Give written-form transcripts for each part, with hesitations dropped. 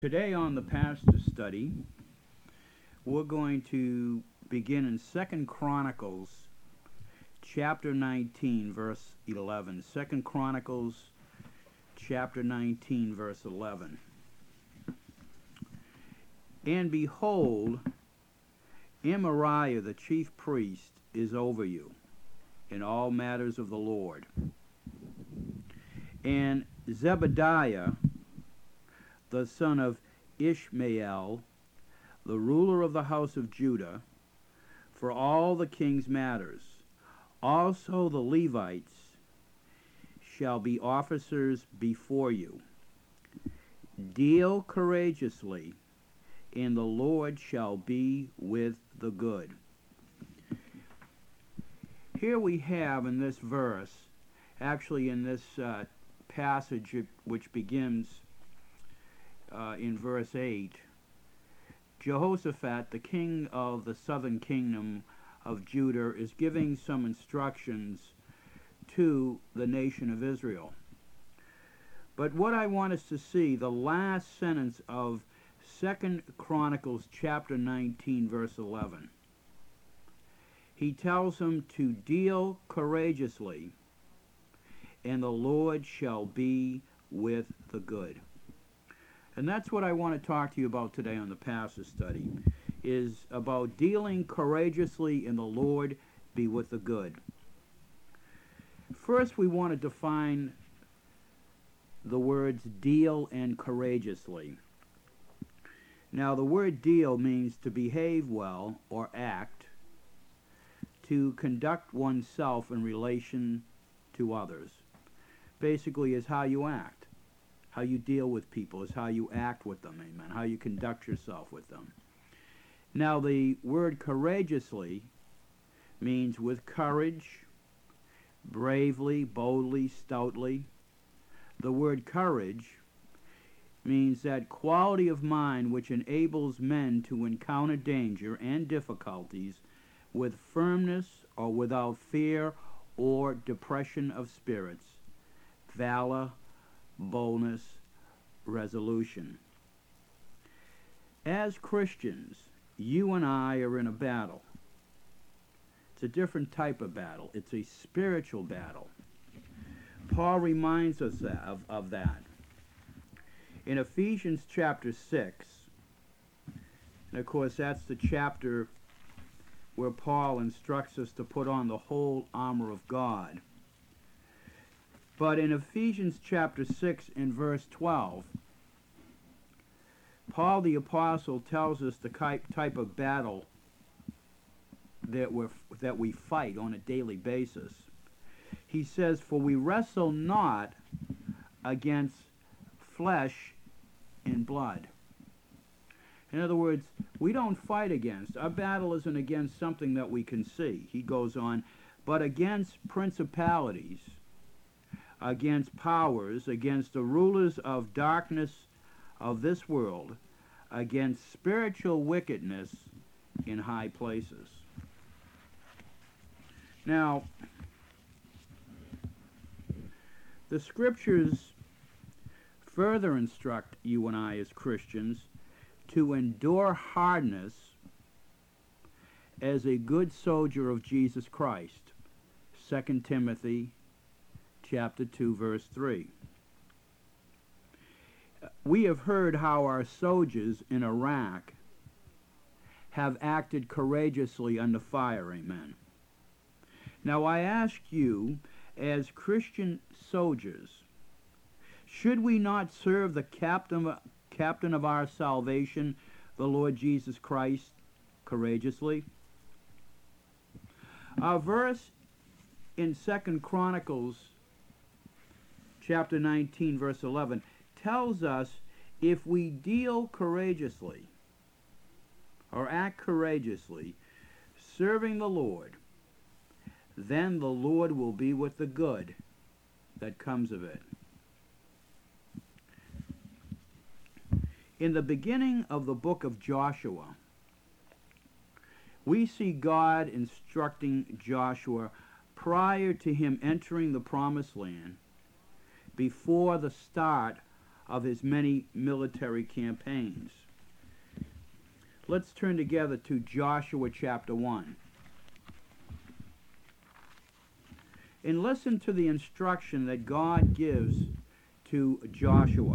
Today on the pastor study, we're going to begin in 2 Chronicles chapter 19 verse 11. 2 Chronicles chapter 19 verse 11. And behold, Amariah the chief priest is over you in all matters of the Lord. And Zebediah the son of Ishmael, the ruler of the house of Judah, for all the king's matters. Also the Levites shall be officers before you. Deal courageously, and the Lord shall be with the good. Here we have in this verse, actually in this passage which begins in verse 8, Jehoshaphat, the king of the southern kingdom of Judah, is giving some instructions to the nation of Israel. But what I want us to see, the last sentence of 2 Chronicles chapter 19 verse 11, he tells him to deal courageously, and the Lord shall be with the good. And that's what I want to talk to you about today on the pastor study, is about dealing courageously, and the Lord be with the good. First, we want to define the words deal and courageously. Now, the word deal means to behave well or act, to conduct oneself in relation to others. Basically, is how you act. How you deal with people is how you act with them, amen, how you conduct yourself with them. Now, the word courageously means with courage, bravely, boldly, stoutly. The word courage means that quality of mind which enables men to encounter danger and difficulties with firmness or without fear or depression of spirits, valor, boldness, resolution. As Christians, you and I are in a battle. It's a different type of battle. It's a spiritual battle. Paul reminds us of that. In Ephesians chapter 6, and of course that's the chapter where Paul instructs us to put on the whole armor of God. But in Ephesians chapter 6 and verse 12, Paul the Apostle tells us the type of battle that we fight on a daily basis. He says, "For we wrestle not against flesh and blood." In other words, we don't fight against. Our battle isn't against something that we can see. He goes on, but against principalities, against powers, against the rulers of darkness of this world, against spiritual wickedness in high places. Now, the scriptures further instruct you and I as Christians to endure hardness as a good soldier of Jesus Christ. 2 Timothy chapter 2, verse 3. We have heard how our soldiers in Iraq have acted courageously under fire, amen. Now I ask you, as Christian soldiers, should we not serve the captain of our salvation, the Lord Jesus Christ, courageously? Our verse in 2 Chronicles chapter 19, verse 11, tells us if we deal courageously or act courageously, serving the Lord, then the Lord will be with the good that comes of it. In the beginning of the book of Joshua, we see God instructing Joshua prior to him entering the promised land, before the start of his many military campaigns. Let's turn together to Joshua chapter 1. And listen to the instruction that God gives to Joshua.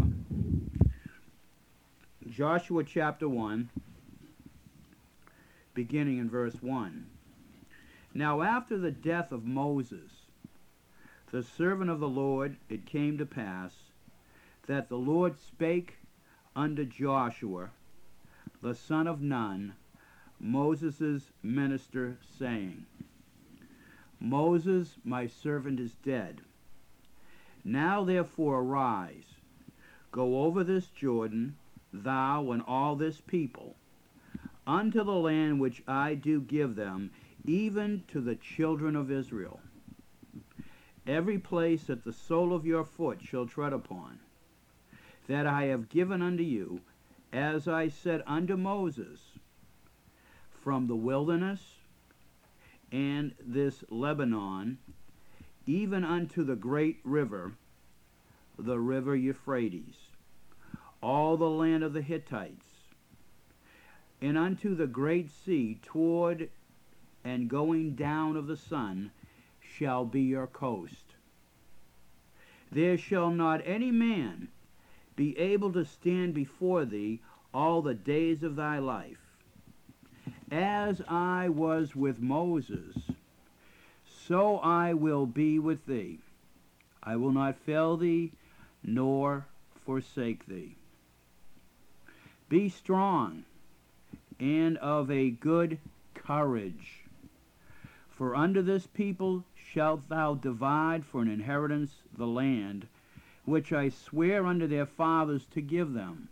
Joshua chapter 1, beginning in verse 1. Now after the death of Moses, the servant of the Lord, it came to pass that the Lord spake unto Joshua, the son of Nun, Moses' minister, saying, Moses, my servant, is dead. Now therefore arise, go over this Jordan, thou and all this people, unto the land which I do give them, even to the children of Israel. Every place that the sole of your foot shall tread upon, that I have given unto you, as I said unto Moses, from the wilderness and this Lebanon, even unto the great river, the river Euphrates, all the land of the Hittites, and unto the great sea toward and going down of the sun shall be your coast. There shall not any man be able to stand before thee all the days of thy life. As I was with Moses, so I will be with thee. I will not fail thee, nor forsake thee. Be strong, and of a good courage. For unto this people shalt thou divide for an inheritance the land, which I swear unto their fathers to give them.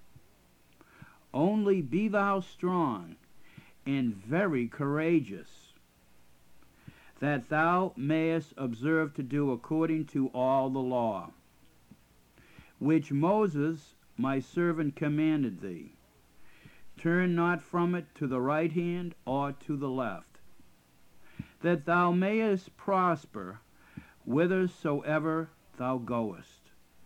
Only be thou strong, and very courageous, that thou mayest observe to do according to all the law, which Moses my servant commanded thee. Turn not from it to the right hand or to the left, that thou mayest prosper whithersoever thou goest.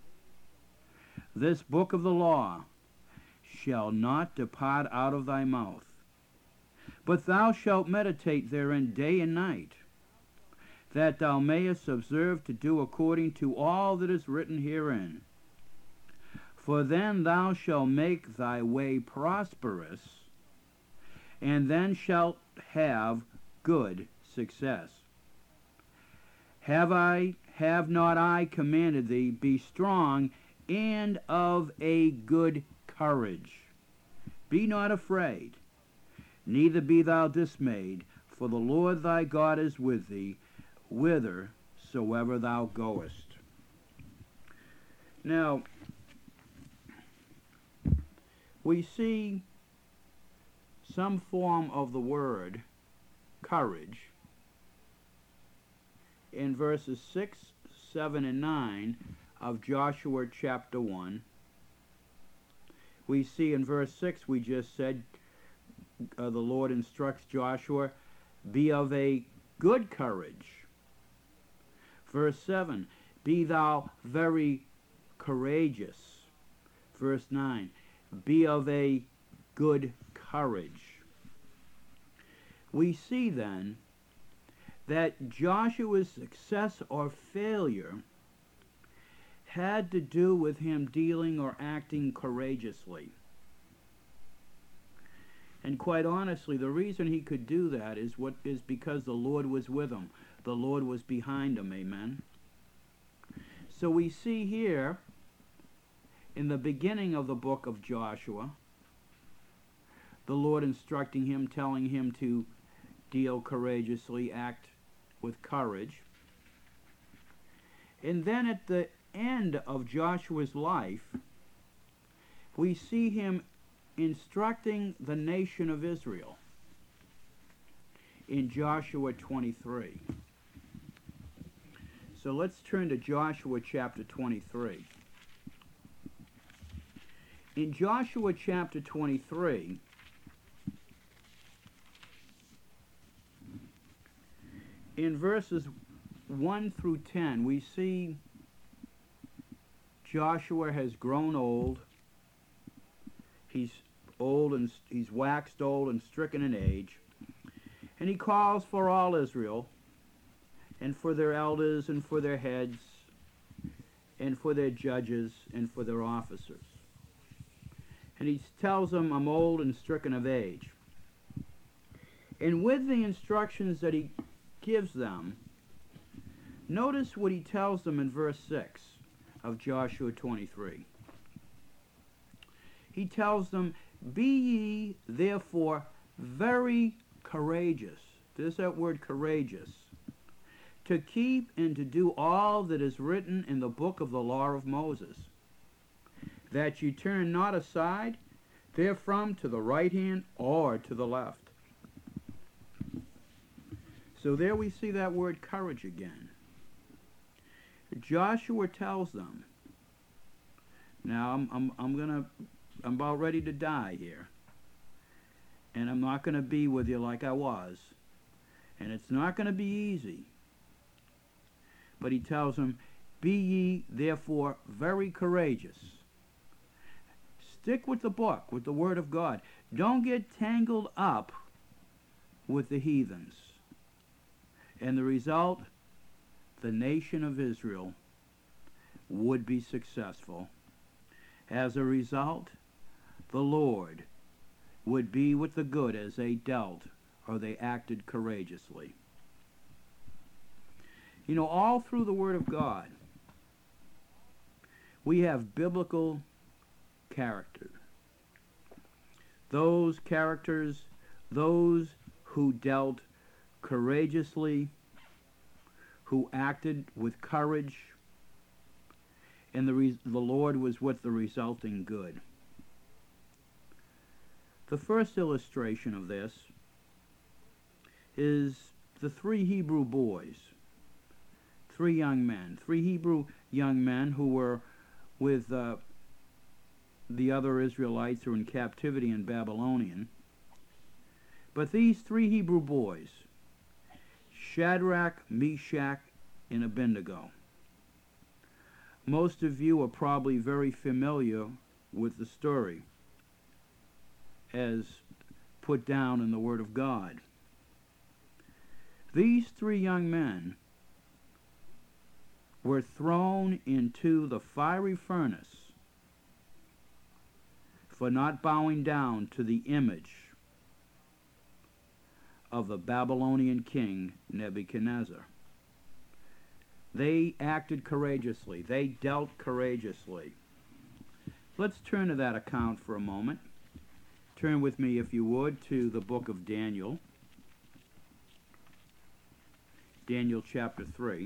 This book of the law shall not depart out of thy mouth, but thou shalt meditate therein day and night, that thou mayest observe to do according to all that is written herein. For then thou shalt make thy way prosperous, and then shalt have good success. Have not I commanded thee, be strong and of a good courage. Be not afraid, neither be thou dismayed, for the Lord thy God is with thee, whithersoever thou goest. Now, we see some form of the word courage in verses 6, 7, and 9 of Joshua chapter 1. We see in verse 6, we just said, the Lord instructs Joshua, be of a good courage. Verse 7, be thou very courageous. Verse 9, be of a good courage. We see then that Joshua's success or failure had to do with him dealing or acting courageously. And quite honestly, the reason he could do that is because the Lord was with him. The Lord was behind him, amen. So we see here in the beginning of the book of Joshua, the Lord instructing him, telling him to deal courageously, act with courage. And then at the end of Joshua's life, we see him instructing the nation of Israel in Joshua 23. So let's turn to Joshua chapter 23. In Joshua chapter 23, in verses 1 through 10, we see Joshua has grown old. He's old and he's waxed old and stricken in age. And he calls for all Israel, and for their elders, and for their heads, and for their judges, and for their officers. And he tells them, I'm old and stricken of age. And with the instructions that he gives them, notice what he tells them in verse 6 of Joshua 23. He tells them, be ye therefore very courageous. There's that word courageous. To keep and to do all that is written in the book of the law of Moses, that you turn not aside therefrom to the right hand or to the left. So there we see that word courage again. Joshua tells them, now I'm about ready to die here, and I'm not going to be with you like I was, and it's not going to be easy. But he tells them, be ye therefore very courageous. Stick with the book, with the word of God. Don't get tangled up with the heathens. And the result, the nation of Israel would be successful. As a result, the Lord would be with the good as they dealt or they acted courageously. You know, all through the Word of God, we have biblical character. Those characters, those who dealt courageously, who acted with courage, and the Lord was with the resulting good. The first illustration of this is the three Hebrew boys, three Hebrew young men who were with the other Israelites who were in captivity in Babylonian. But these three Hebrew boys, Shadrach, Meshach, and Abednego. Most of you are probably very familiar with the story as put down in the Word of God. These three young men were thrown into the fiery furnace for not bowing down to the image of the Babylonian king Nebuchadnezzar. They acted courageously. They dealt courageously. Let's turn to that account for a moment. Turn with me, if you would, to the book of Daniel. Daniel chapter 3.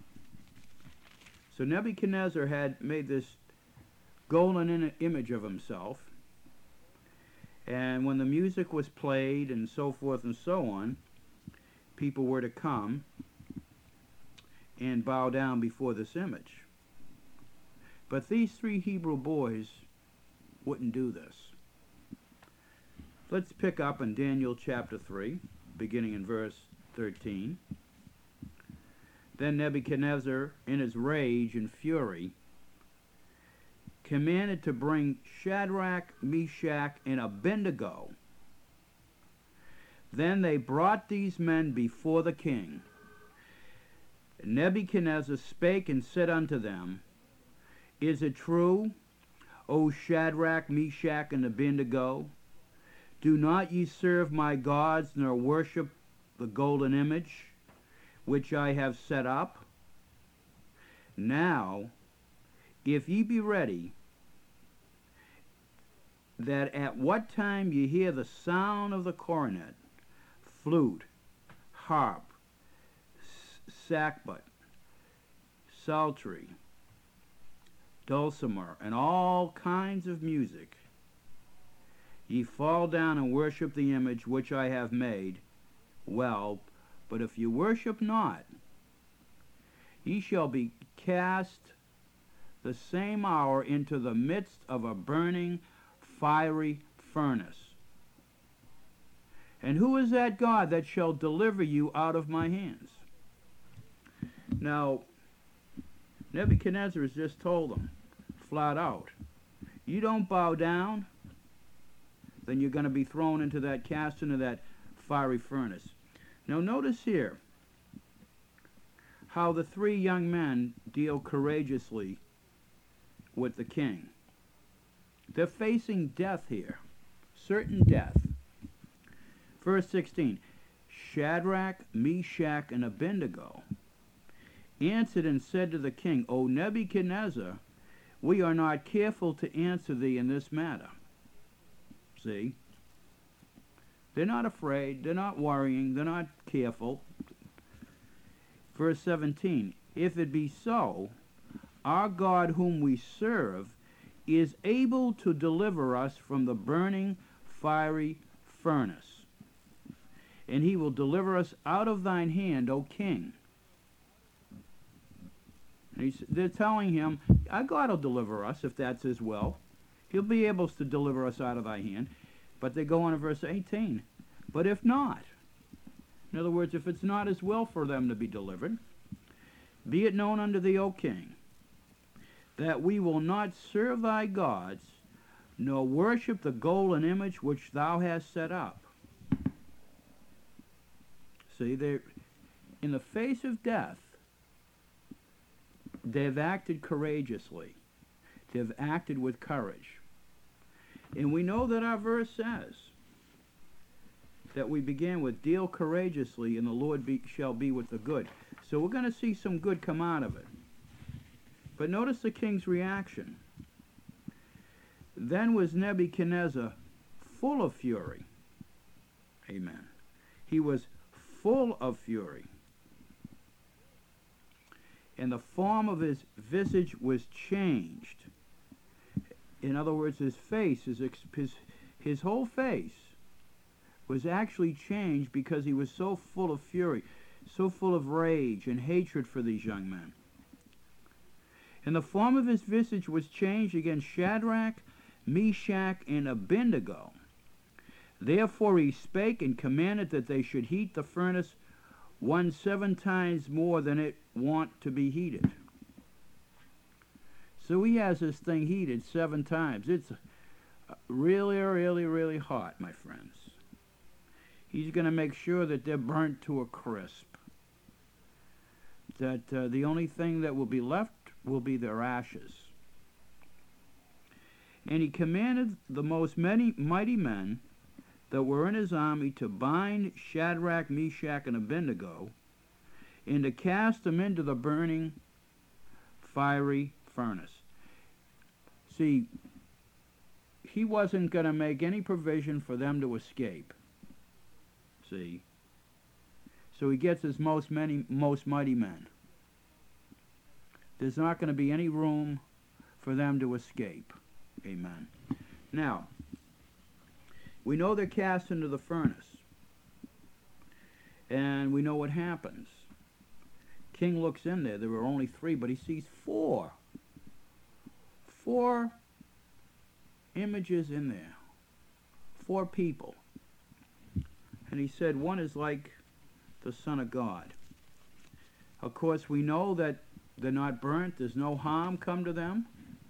So Nebuchadnezzar had made this golden image of himself. And when the music was played and so forth and so on, people were to come and bow down before this image. But these three Hebrew boys wouldn't do this. Let's pick up in Daniel chapter 3, beginning in verse 13. Then Nebuchadnezzar, in his rage and fury, commanded to bring Shadrach, Meshach, and Abednego. Then they brought these men before the king. Nebuchadnezzar spake and said unto them, Is it true, O Shadrach, Meshach, and Abednego? Do not ye serve my gods, nor worship the golden image which I have set up? Now, if ye be ready, that at what time ye hear the sound of the cornet, flute, harp, sackbut, psaltery, dulcimer, and all kinds of music, ye fall down and worship the image which I have made, well, but if you worship not, ye shall be cast the same hour into the midst of a burning, fiery furnace. And who is that God that shall deliver you out of my hands? Now, Nebuchadnezzar has just told them, flat out. You don't bow down, then you're going to be thrown into that, cast into that fiery furnace. Now notice here how the three young men deal courageously with the king. They're facing death here, certain death. Verse 16, Shadrach, Meshach, and Abednego answered and said to the king, O Nebuchadnezzar, we are not careful to answer thee in this matter. See? They're not afraid, they're not worrying, they're not careful. Verse 17, if it be so, our God whom we serve is able to deliver us from the burning fiery furnace, and he will deliver us out of thine hand, O king. And they're telling him, our God will deliver us if that's his will. He'll be able to deliver us out of thy hand. But they go on in verse 18. But if not, in other words, if it's not his will for them to be delivered, be it known unto thee, O king, that we will not serve thy gods, nor worship the golden image which thou hast set up. See, they're in the face of death. They've acted courageously. They've acted with courage. And we know that our verse says that we began with, deal courageously, and the Lord shall be with the good. So we're going to see some good come out of it. But notice the king's reaction. Then was Nebuchadnezzar full of fury. Amen. He was full of fury. And the form of his visage was changed. In other words, his face, his whole face was actually changed because he was so full of fury, so full of rage and hatred for these young men. And the form of his visage was changed against Shadrach, Meshach, and Abednego. Therefore he spake and commanded that they should heat the furnace 7 times more than it wont to be heated. So he has this thing heated 7 times. It's really, really, really hot, my friends. He's going to make sure that they're burnt to a crisp. That the only thing that will be left will be their ashes. And he commanded the most mighty men that were in his army to bind Shadrach, Meshach, and Abednego, and to cast them into the burning fiery furnace. See, he wasn't going to make any provision for them to escape. See? So he gets his most mighty men. There's not going to be any room for them to escape. Amen. Now, we know they're cast into the furnace. And we know what happens. King looks in there. There were only 3, but he sees 4. 4 images in there. 4 people. And he said, one is like the Son of God. Of course, we know that they're not burnt. There's no harm come to them.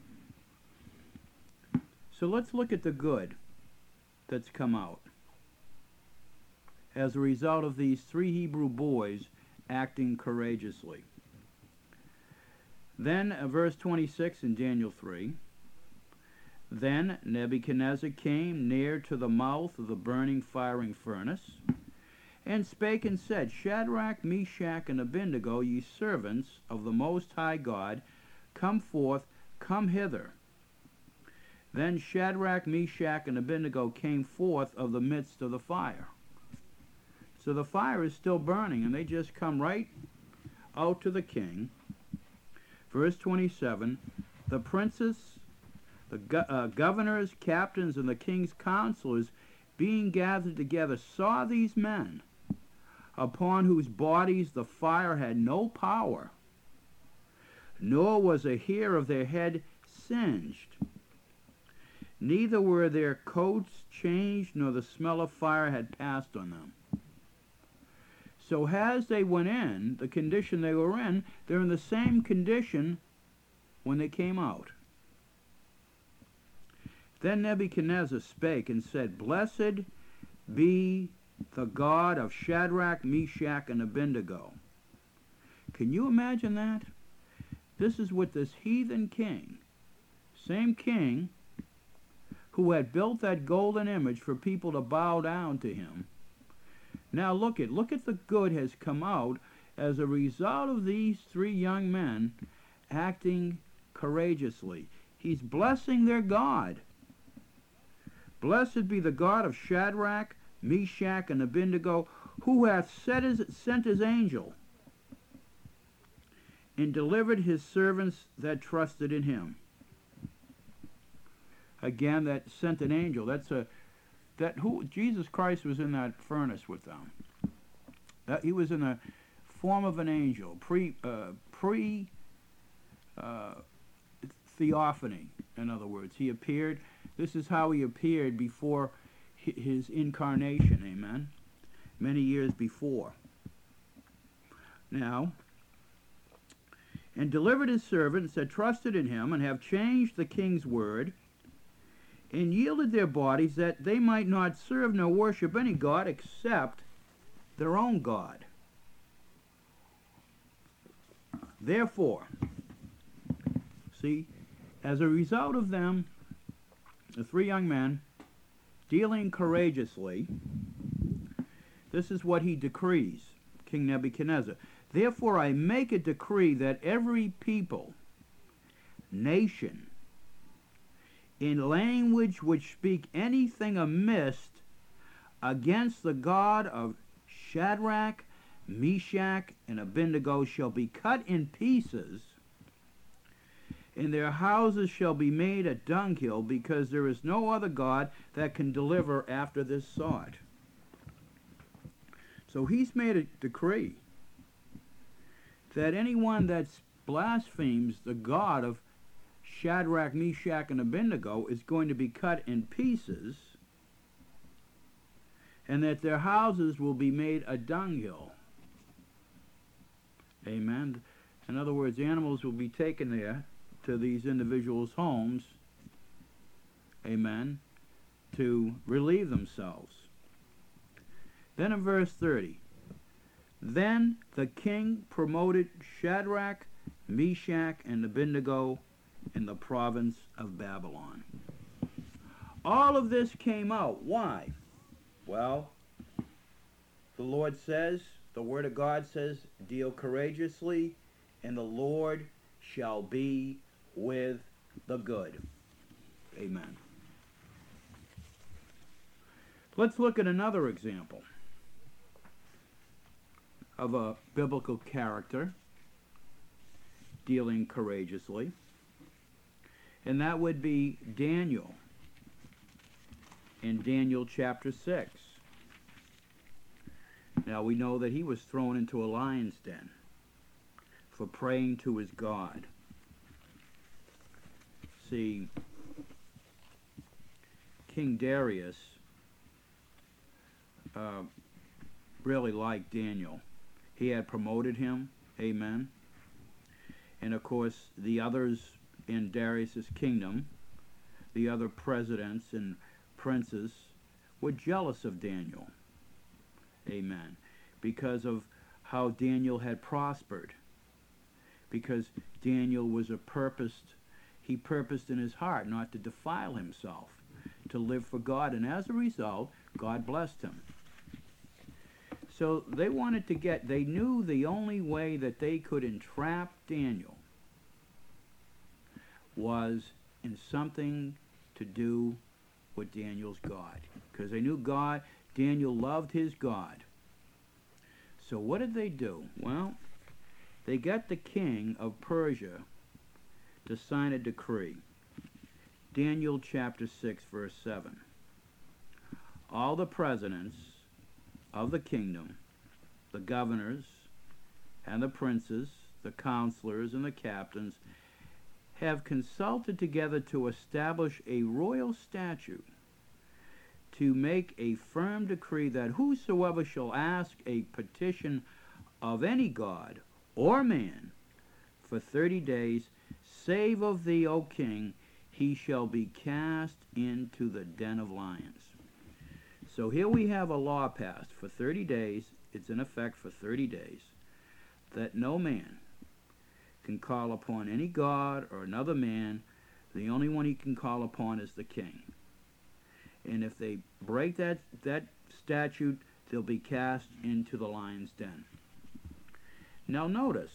So let's look at the good that's come out as a result of these 3 Hebrew boys acting courageously. Then, verse 26 in Daniel 3, Then Nebuchadnezzar came near to the mouth of the burning fiery furnace, and spake and said, Shadrach, Meshach, and Abednego, ye servants of the Most High God, come forth, come hither. Then Shadrach, Meshach, and Abednego came forth of the midst of the fire. So the fire is still burning, and they just come right out to the king. Verse 27, the princes, the governors, captains, and the king's counselors, being gathered together, saw these men, upon whose bodies the fire had no power, nor was a hair of their head singed. Neither were their coats changed, nor the smell of fire had passed on them. So as they went in, the condition they were in, they're in the same condition when they came out. Then Nebuchadnezzar spake and said, Blessed be the God of Shadrach, Meshach, and Abednego. Can you imagine that? This is what this heathen king, same king who had built that golden image for people to bow down to him. Now look at the good has come out as a result of these three young men acting courageously. He's blessing their God. Blessed be the God of Shadrach, Meshach, and Abednego, who hath sent his angel and delivered his servants that trusted in him. Again, that sent an angel. Jesus Christ was in that furnace with them. He was in the form of an angel, theophany. In other words, he appeared. This is how he appeared before his incarnation. Amen. Many years before. Now, and delivered his servants that trusted in him, and have changed the king's word, and yielded their bodies that they might not serve nor worship any god except their own God. Therefore, see, as a result of them, the three young men dealing courageously, this is what he decrees, King Nebuchadnezzar. Therefore I make a decree that every people, nation, in language which speak anything amiss against the God of Shadrach, Meshach, and Abednego shall be cut in pieces, and their houses shall be made a dunghill, because there is no other God that can deliver after this sort. So he's made a decree that anyone that blasphemes the God of Shadrach, Meshach, and Abednego is going to be cut in pieces, and that their houses will be made a dunghill. Amen. In other words, animals will be taken there to these individuals' homes, amen, to relieve themselves. Then in verse 30, then the king promoted Shadrach, Meshach, and Abednego in the province of Babylon. All of this came out. Why? Well, the Lord says, the Word of God says, deal courageously, and the Lord shall be with the good. Amen. Let's look at another example of a biblical character dealing courageously, and that would be Daniel in Daniel chapter 6. Now we know that he was thrown into a lion's den for praying to his God. See, King Darius really liked Daniel. He had promoted him, amen. And of course, the others in Darius's kingdom, the other presidents and princes, were jealous of Daniel, amen, because of how Daniel had prospered. Because Daniel was he purposed in his heart not to defile himself, to live for God, and as a result, God blessed him. So they knew the only way that they could entrap Daniel was in something to do with Daniel's God. Because they knew Daniel loved his God. So what did they do? Well, they got the king of Persia to sign a decree. Daniel chapter 6, verse 7. All the presidents of the kingdom, the governors and the princes, the counselors and the captains, have consulted together to establish a royal statute, to make a firm decree that whosoever shall ask a petition of any god or man for 30 days, save of thee, O king, he shall be cast into the den of lions. So here we have a law passed for 30 days. It's in effect for 30 days, that no man can call upon any god or another man. The only one he can call upon is the king. And if they break that statute, they'll be cast into the lion's den. Now notice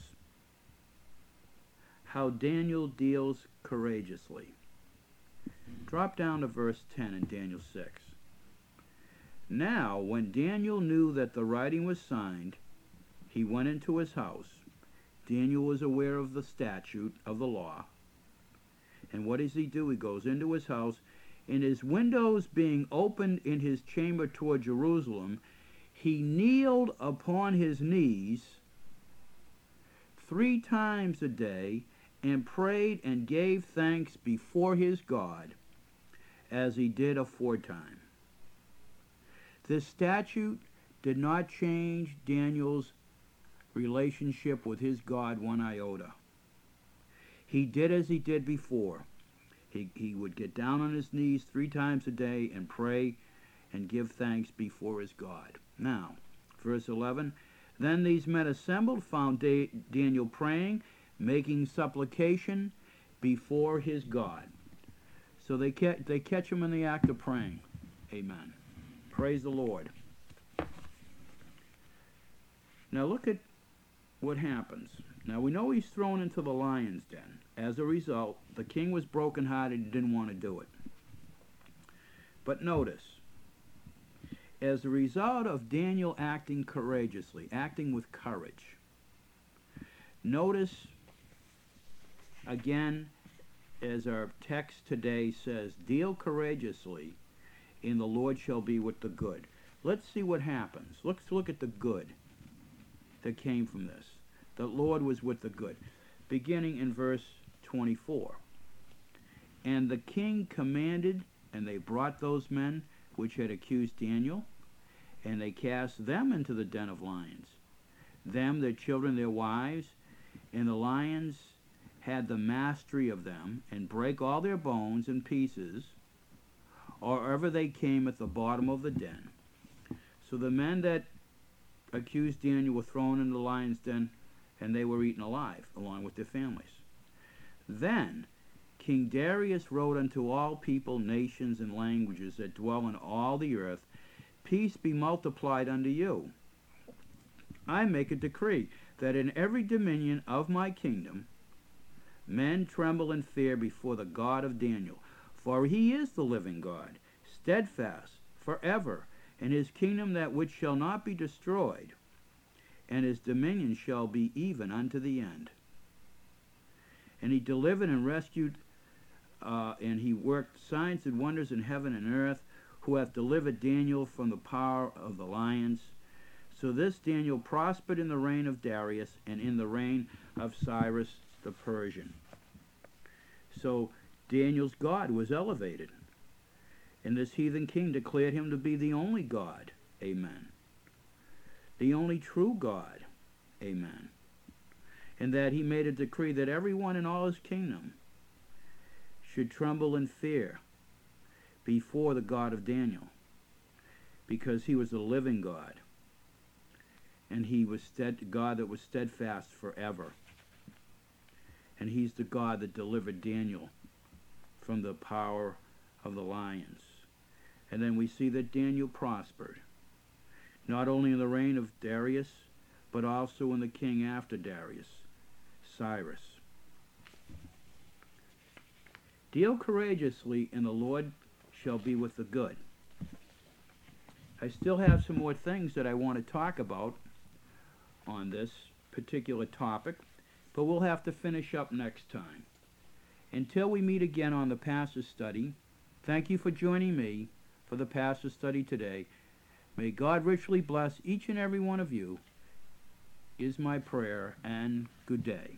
how Daniel deals courageously. Drop down to verse 10 in Daniel 6. Now, when Daniel knew that the writing was signed, he went into his house. Daniel was aware of the statute of the law. And what does he do? He goes into his house, and his windows being opened in his chamber toward Jerusalem, he kneeled upon his knees 3 times a day and prayed and gave thanks before his God, as he did aforetime. This statute did not change Daniel's relationship with his God one iota. He did as he did before. He would get down on his knees 3 times a day and pray and give thanks before his God. Now, verse 11, then these men assembled, found Daniel praying, making supplication before his God. So they catch him in the act of praying. Amen. Praise the Lord. Now look at what happens. Now we know he's thrown into the lion's den. As a result, the king was brokenhearted and didn't want to do it. But notice, as a result of Daniel acting courageously, acting with courage, notice again, as our text today says, deal courageously, and the Lord shall be with the good. Let's see what happens. Let's look at the good that came from this. The Lord was with the good. Beginning in verse 24. And the king commanded, and they brought those men which had accused Daniel, and they cast them into the den of lions, them, their children, their wives, and the lions had the mastery of them, and brake all their bones in pieces, or ever they came at the bottom of the den. So the men that accused Daniel were thrown into the lion's den, and they were eaten alive, along with their families. Then King Darius wrote unto all people, nations, and languages that dwell in all the earth, peace be multiplied unto you. I make a decree that in every dominion of my kingdom men tremble and fear before the God of Daniel, for he is the living God, steadfast forever, and his kingdom that which shall not be destroyed, and his dominion shall be even unto the end. And he delivered and rescued, and he worked signs and wonders in heaven and earth, who hath delivered Daniel from the power of the lions. So this Daniel prospered in the reign of Darius, and in the reign of Cyrus the Persian. So Daniel's God was elevated, and this heathen king declared him to be the only God. Amen. The only true God. Amen. And that he made a decree that everyone in all his kingdom should tremble and fear before the God of Daniel, because he was the living God, and he was God that was steadfast forever. And he's the God that delivered Daniel from the power of the lions. And then we see that Daniel prospered, not only in the reign of Darius, but also in the king after Darius, Cyrus. Deal courageously, and the Lord shall be with the good. I still have some more things that I want to talk about on this particular topic, but we'll have to finish up next time. Until we meet again on the Pastor's Study, thank you for joining me for the Pastor's Study today. May God richly bless each and every one of you, is my prayer, and good day.